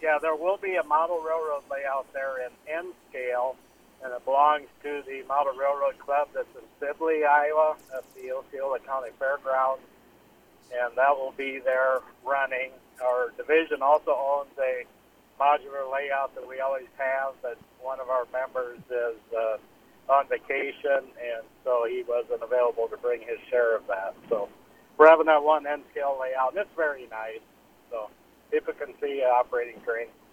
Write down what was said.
Yeah, there will be a model railroad layout there in N scale, and it belongs to the Model Railroad Club that's in Sibley, Iowa, at the Osceola County Fairgrounds, and that will be there running. Our division also owns a modular layout that we always have, but one of our members is on vacation, and so he wasn't available to bring his share of that. So we're having that one N-scale layout, and it's very nice. So people can see operating trains.